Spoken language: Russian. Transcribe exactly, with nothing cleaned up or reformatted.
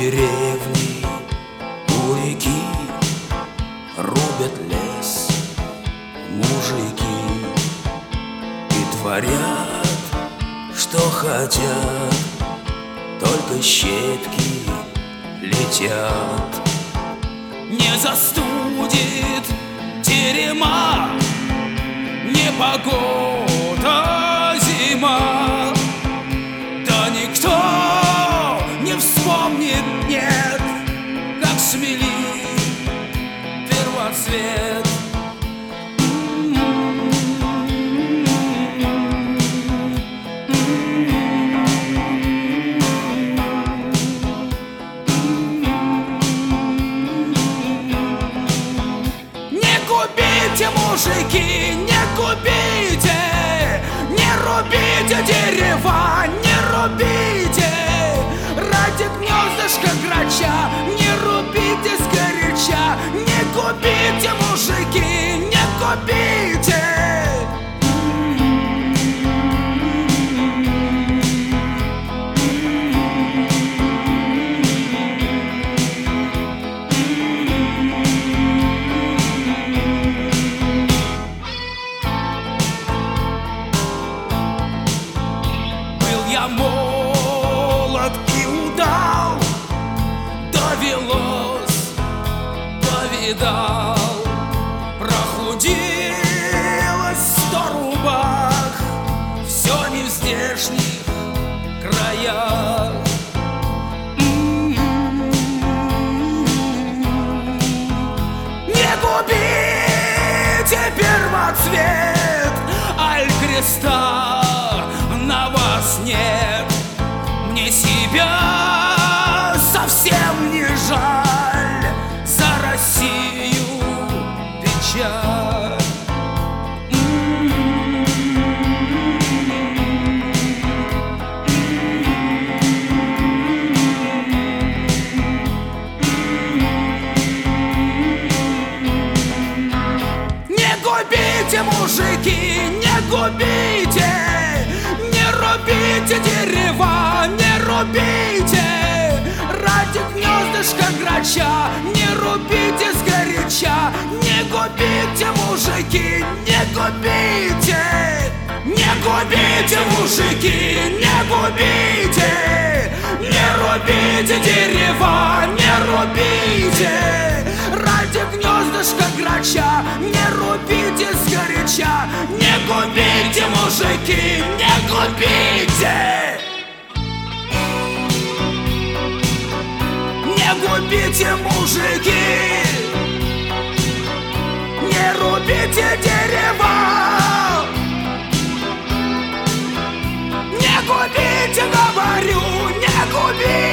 деревни у реки рубят лес мужики и творят, что хотят, только щепки летят. Не застудит терема непогода зима, да никто не вспомнит, нет, как смели первоцвет. Не губите, мужики, не губите, не рубите дерева, не рубите ради гнездышка грача, не рубите сгоряча, не губите, мужики, не губите. Я молод и удал, довелось, повидал, прохудилось сто рубах, все не в здешних краях. Не губите первоцвет, аль креста на вас нет, мне себя совсем не жаль, за Россию печаль. Не губите, мужики, не губите, не рубите дерева, не рубите ради гнездышка грача, не рубите сгоряча, не губите, мужики, не губите, не губите, мужики, не губите, не рубите дерева, не рубите ради гнездышка грача, не рубите сгоряча, не губите, мужики, не губите. Не губите, мужики, не рубите дерева, не губите, говорю, не губите.